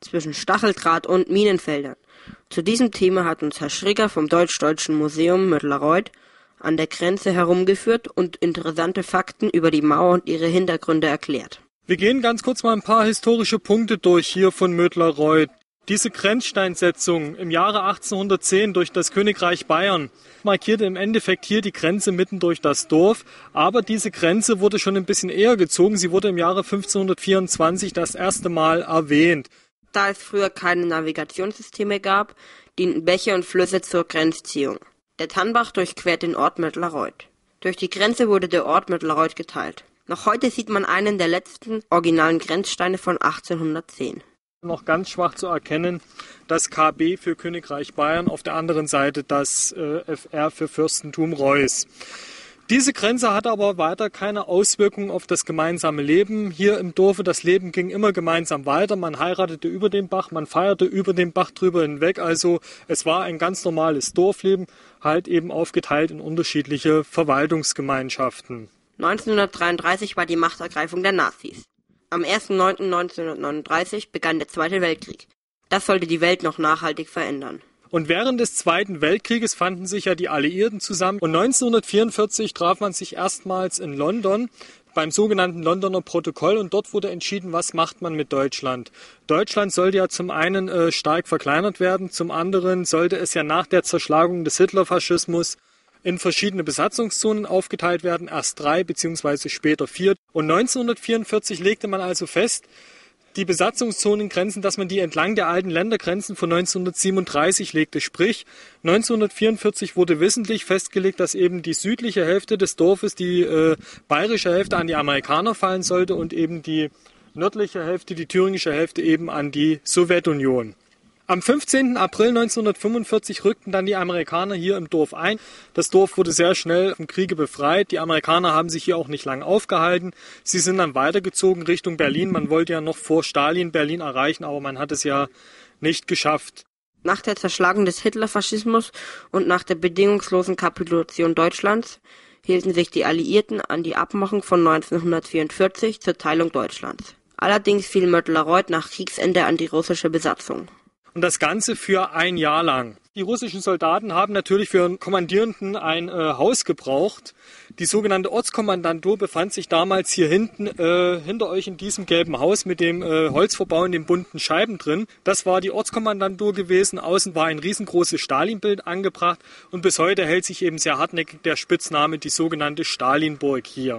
zwischen Stacheldraht und Minenfeldern. Zu diesem Thema hat uns Herr Schrigger vom Deutsch-Deutschen Museum Mödlareuth an der Grenze herumgeführt und interessante Fakten über die Mauer und ihre Hintergründe erklärt. Wir gehen ganz kurz mal ein paar historische Punkte durch hier von Mödlareuth. Diese Grenzsteinsetzung im Jahre 1810 durch das Königreich Bayern markierte im Endeffekt hier die Grenze mitten durch das Dorf. Aber diese Grenze wurde schon ein bisschen eher gezogen. Sie wurde im Jahre 1524 das erste Mal erwähnt. Da es früher keine Navigationssysteme gab, dienten Bäche und Flüsse zur Grenzziehung. Der Tannbach durchquert den Ort Mödlareuth. Durch die Grenze wurde der Ort Mödlareuth geteilt. Noch heute sieht man einen der letzten originalen Grenzsteine von 1810. Noch ganz schwach zu erkennen, das KB für Königreich Bayern, auf der anderen Seite das FR für Fürstentum Reuß. Diese Grenze hatte aber weiter keine Auswirkungen auf das gemeinsame Leben. Hier im Dorfe, das Leben ging immer gemeinsam weiter. Man heiratete über den Bach, man feierte über den Bach drüber hinweg. Also es war ein ganz normales Dorfleben, halt eben aufgeteilt in unterschiedliche Verwaltungsgemeinschaften. 1933 war die Machtergreifung der Nazis. Am 1.9.1939 begann der Zweite Weltkrieg. Das sollte die Welt noch nachhaltig verändern. Und während des Zweiten Weltkrieges fanden sich ja die Alliierten zusammen. Und 1944 traf man sich erstmals in London beim sogenannten Londoner Protokoll. Und dort wurde entschieden, was macht man mit Deutschland. Deutschland sollte ja zum einen stark verkleinert werden, zum anderen sollte es ja nach der Zerschlagung des Hitlerfaschismus in verschiedene Besatzungszonen aufgeteilt werden, erst 3 bzw. später 4. Und 1944 legte man also fest, die Besatzungszonengrenzen, dass man die entlang der alten Ländergrenzen von 1937 legte. Sprich, 1944 wurde wissentlich festgelegt, dass eben die südliche Hälfte des Dorfes, die bayerische Hälfte, an die Amerikaner fallen sollte und eben die nördliche Hälfte, die thüringische Hälfte eben an die Sowjetunion. Am 15. April 1945 rückten dann die Amerikaner hier im Dorf ein. Das Dorf wurde sehr schnell vom Kriege befreit. Die Amerikaner haben sich hier auch nicht lange aufgehalten. Sie sind dann weitergezogen Richtung Berlin. Man wollte ja noch vor Stalin Berlin erreichen, aber man hat es ja nicht geschafft. Nach der Zerschlagung des Hitlerfaschismus und nach der bedingungslosen Kapitulation Deutschlands hielten sich die Alliierten an die Abmachung von 1944 zur Teilung Deutschlands. Allerdings fiel Mödlareuth nach Kriegsende an die russische Besatzung. Und das Ganze für ein Jahr lang. Die russischen Soldaten haben natürlich für einen Kommandierenden ein Haus gebraucht. Die sogenannte Ortskommandantur befand sich damals hier hinten, hinter euch in diesem gelben Haus mit dem Holzverbau in den bunten Scheiben drin. Das war die Ortskommandantur gewesen. Außen war ein riesengroßes Stalinbild angebracht und bis heute hält sich eben sehr hartnäckig der Spitzname, die sogenannte Stalinburg hier.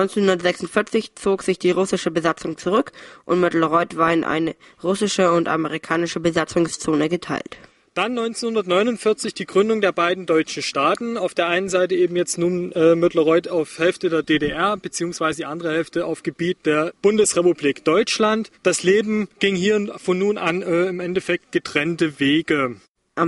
1946 zog sich die russische Besatzung zurück und Mödlareuth war in eine russische und amerikanische Besatzungszone geteilt. Dann 1949 die Gründung der beiden deutschen Staaten. Auf der einen Seite eben jetzt nun Mödlareuth auf Hälfte der DDR, beziehungsweise die andere Hälfte auf Gebiet der Bundesrepublik Deutschland. Das Leben ging hier von nun an im Endeffekt getrennte Wege. Am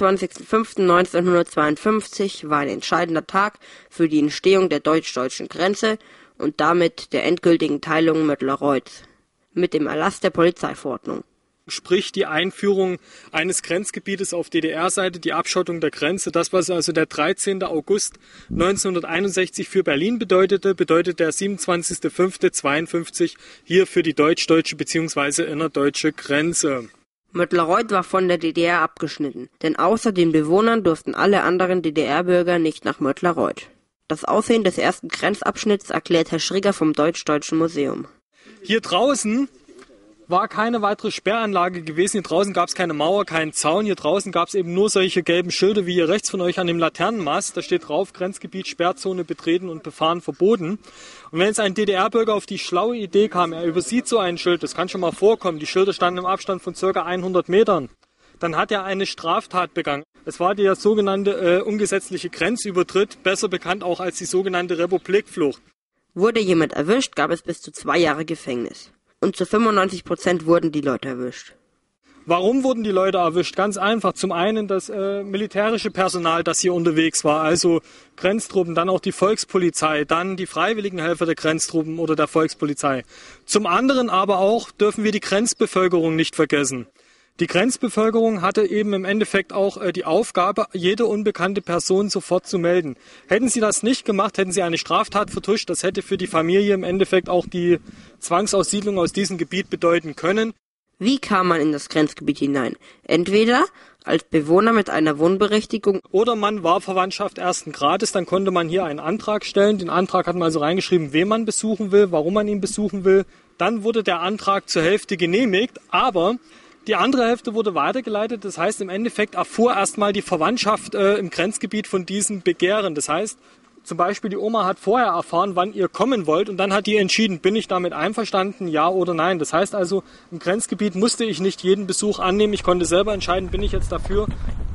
27.05.1952 war ein entscheidender Tag für die Entstehung der deutsch-deutschen Grenze und damit der endgültigen Teilung Mödlareuths mit dem Erlass der Polizeiverordnung. Sprich die Einführung eines Grenzgebietes auf DDR-Seite, die Abschottung der Grenze. Das, was also der 13. August 1961 für Berlin bedeutete, bedeutet der 27.05.52 hier für die deutsch-deutsche bzw. innerdeutsche Grenze. Mödlareuth war von der DDR abgeschnitten, denn außer den Bewohnern durften alle anderen DDR-Bürger nicht nach Mödlareuth. Das Aussehen des ersten Grenzabschnitts erklärt Herr Schrigger vom Deutsch-Deutschen Museum. Hier draußen war keine weitere Sperranlage gewesen. Hier draußen gab es keine Mauer, keinen Zaun. Hier draußen gab es eben nur solche gelben Schilder wie hier rechts von euch an dem Laternenmast. Da steht drauf, Grenzgebiet, Sperrzone betreten und befahren verboten. Und wenn jetzt ein DDR-Bürger auf die schlaue Idee kam, er übersieht so ein Schild, das kann schon mal vorkommen, die Schilder standen im Abstand von ca. 100 Metern, dann hat er eine Straftat begangen. Es war der sogenannte ungesetzliche Grenzübertritt, besser bekannt auch als die sogenannte Republikflucht. Wurde jemand erwischt, gab es bis zu 2 Jahre Gefängnis. Und zu 95% wurden die Leute erwischt. Warum wurden die Leute erwischt? Ganz einfach. Zum einen das militärische Personal, das hier unterwegs war, also Grenztruppen, dann auch die Volkspolizei, dann die freiwilligen Helfer der Grenztruppen oder der Volkspolizei. Zum anderen aber auch dürfen wir die Grenzbevölkerung nicht vergessen. Die Grenzbevölkerung hatte eben im Endeffekt auch die Aufgabe, jede unbekannte Person sofort zu melden. Hätten sie das nicht gemacht, hätten sie eine Straftat vertuscht. Das hätte für die Familie im Endeffekt auch die Zwangsaussiedlung aus diesem Gebiet bedeuten können. Wie kam man in das Grenzgebiet hinein? Entweder als Bewohner mit einer Wohnberechtigung oder man war Verwandtschaft ersten Grades, dann konnte man hier einen Antrag stellen. Den Antrag hat man also reingeschrieben, wen man besuchen will, warum man ihn besuchen will. Dann wurde der Antrag zur Hälfte genehmigt, aber die andere Hälfte wurde weitergeleitet. Das heißt, im Endeffekt erfuhr erstmal die Verwandtschaft im Grenzgebiet von diesem Begehren. Das heißt, zum Beispiel die Oma hat vorher erfahren, wann ihr kommen wollt und dann hat die entschieden, bin ich damit einverstanden, ja oder nein. Das heißt also, im Grenzgebiet musste ich nicht jeden Besuch annehmen. Ich konnte selber entscheiden, bin ich jetzt dafür.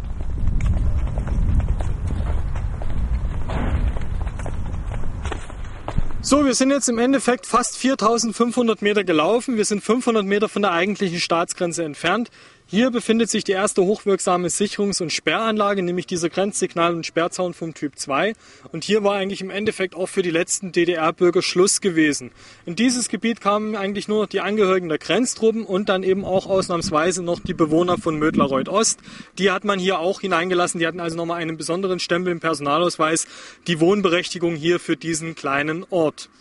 So, wir sind jetzt im Endeffekt fast 4.500 Meter gelaufen. Wir sind 500 Meter von der eigentlichen Staatsgrenze entfernt. Hier befindet sich die erste hochwirksame Sicherungs- und Sperranlage, nämlich dieser Grenzsignal- und Sperrzaun vom Typ 2. Und hier war eigentlich im Endeffekt auch für die letzten DDR-Bürger Schluss gewesen. In dieses Gebiet kamen eigentlich nur noch die Angehörigen der Grenztruppen und dann eben auch ausnahmsweise noch die Bewohner von Mödlareuth-Ost. Die hat man hier auch hineingelassen. Die hatten also nochmal einen besonderen Stempel im Personalausweis, die Wohnberechtigung hier für diesen kleinen Ort.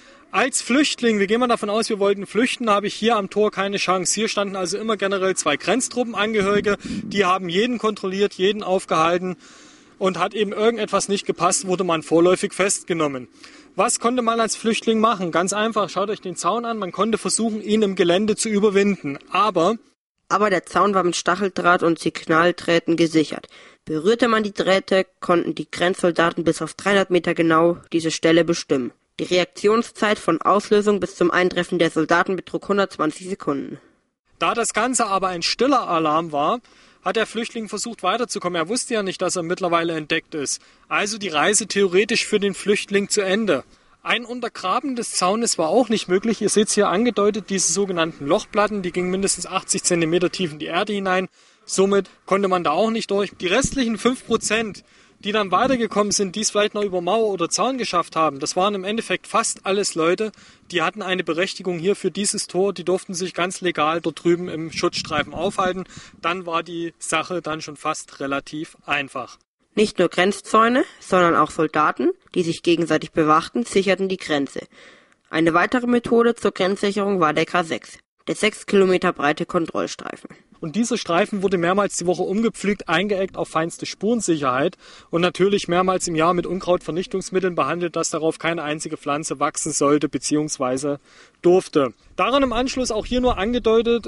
Als Flüchtling, wir gehen mal davon aus, wir wollten flüchten, habe ich hier am Tor keine Chance. Hier standen also immer generell 2 Grenztruppenangehörige, die haben jeden kontrolliert, jeden aufgehalten und hat eben irgendetwas nicht gepasst, wurde man vorläufig festgenommen. Was konnte man als Flüchtling machen? Ganz einfach, schaut euch den Zaun an, man konnte versuchen, ihn im Gelände zu überwinden, aber der Zaun war mit Stacheldraht und Signaldrähten gesichert. Berührte man die Drähte, konnten die Grenzsoldaten bis auf 300 Meter genau diese Stelle bestimmen. Die Reaktionszeit von Auslösung bis zum Eintreffen der Soldaten betrug 120 Sekunden. Da das Ganze aber ein stiller Alarm war, hat der Flüchtling versucht weiterzukommen. Er wusste ja nicht, dass er mittlerweile entdeckt ist. Also die Reise theoretisch für den Flüchtling zu Ende. Ein Untergraben des Zaunes war auch nicht möglich. Ihr seht es hier angedeutet, diese sogenannten Lochplatten, die gingen mindestens 80 cm tief in die Erde hinein. Somit konnte man da auch nicht durch. Die restlichen 5%, die dann weitergekommen sind, die es vielleicht noch über Mauer oder Zaun geschafft haben, das waren im Endeffekt fast alles Leute, die hatten eine Berechtigung hier für dieses Tor, die durften sich ganz legal dort drüben im Schutzstreifen aufhalten. Dann war die Sache dann schon fast relativ einfach. Nicht nur Grenzzäune, sondern auch Soldaten, die sich gegenseitig bewachten, sicherten die Grenze. Eine weitere Methode zur Grenzsicherung war der K6, der 6 Kilometer breite Kontrollstreifen. Und dieser Streifen wurde mehrmals die Woche umgepflügt, eingeeckt auf feinste Spurensicherheit und natürlich mehrmals im Jahr mit Unkrautvernichtungsmitteln behandelt, dass darauf keine einzige Pflanze wachsen sollte bzw. durfte. Daran im Anschluss auch hier nur angedeutet,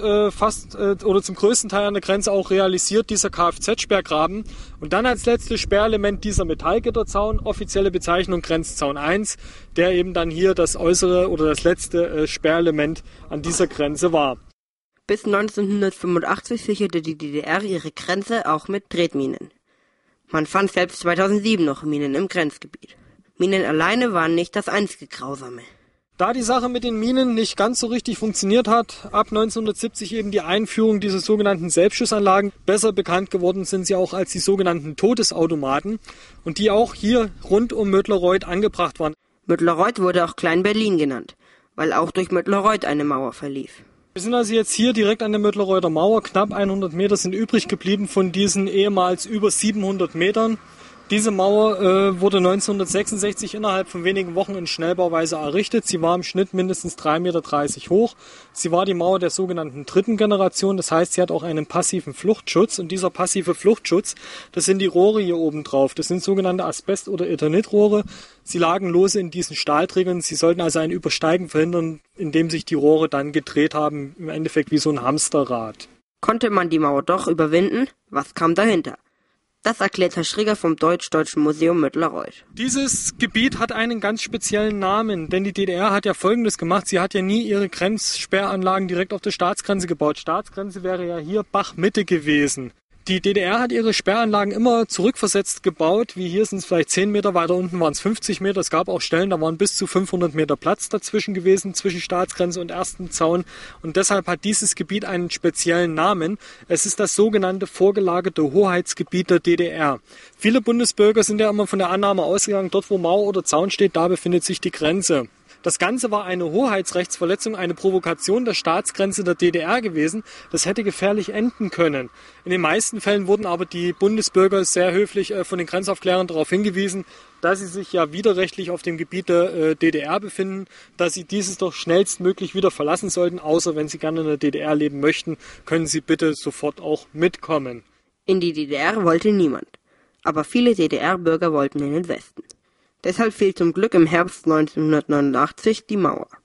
oder zum größten Teil an der Grenze auch realisiert, dieser Kfz-Sperrgraben. Und dann als letztes Sperrelement dieser Metallgitterzaun, offizielle Bezeichnung Grenzzaun 1, der eben dann hier das äußere oder das letzte Sperrelement an dieser Grenze war. Bis 1985 sicherte die DDR ihre Grenze auch mit Tretminen. Man fand selbst 2007 noch Minen im Grenzgebiet. Minen alleine waren nicht das einzige Grausame. Da die Sache mit den Minen nicht ganz so richtig funktioniert hat, ab 1970 eben die Einführung dieser sogenannten Selbstschussanlagen. Besser bekannt geworden sind sie auch als die sogenannten Todesautomaten und die auch hier rund um Mödlareuth angebracht waren. Mödlareuth wurde auch Klein-Berlin genannt, weil auch durch Mödlareuth eine Mauer verlief. Wir sind also jetzt hier direkt an der Mödlareuter Mauer. Knapp 100 Meter sind übrig geblieben von diesen ehemals über 700 Metern. Diese Mauer wurde 1966 innerhalb von wenigen Wochen in Schnellbauweise errichtet. Sie war im Schnitt mindestens 3,30 Meter hoch. Sie war die Mauer der sogenannten dritten Generation. Das heißt, sie hat auch einen passiven Fluchtschutz. Und dieser passive Fluchtschutz, das sind die Rohre hier oben drauf. Das sind sogenannte Asbest- oder Ethernit-Rohre. Sie lagen lose in diesen Stahlträgern. Sie sollten also ein Übersteigen verhindern, indem sich die Rohre dann gedreht haben. Im Endeffekt wie so ein Hamsterrad. Konnte man die Mauer doch überwinden? Was kam dahinter? Das erklärt Herr Schrigger vom Deutsch-Deutschen Museum Mödlareuth. Dieses Gebiet hat einen ganz speziellen Namen, denn die DDR hat ja Folgendes gemacht. Sie hat ja nie ihre Grenzsperranlagen direkt auf der Staatsgrenze gebaut. Staatsgrenze wäre ja hier Bachmitte gewesen. Die DDR hat ihre Sperranlagen immer zurückversetzt gebaut. Wie hier sind es vielleicht 10 Meter, weiter unten waren es 50 Meter. Es gab auch Stellen, da waren bis zu 500 Meter Platz dazwischen gewesen, zwischen Staatsgrenze und ersten Zaun. Und deshalb hat dieses Gebiet einen speziellen Namen. Es ist das sogenannte vorgelagerte Hoheitsgebiet der DDR. Viele Bundesbürger sind ja immer von der Annahme ausgegangen, dort wo Mauer oder Zaun steht, da befindet sich die Grenze. Das Ganze war eine Hoheitsrechtsverletzung, eine Provokation der Staatsgrenze der DDR gewesen. Das hätte gefährlich enden können. In den meisten Fällen wurden aber die Bundesbürger sehr höflich von den Grenzaufklärern darauf hingewiesen, dass sie sich ja widerrechtlich auf dem Gebiet der DDR befinden, dass sie dieses doch schnellstmöglich wieder verlassen sollten, außer wenn sie gerne in der DDR leben möchten, können sie bitte sofort auch mitkommen. In die DDR wollte niemand, aber viele DDR-Bürger wollten in den Westen. Deshalb fiel zum Glück im Herbst 1989 die Mauer.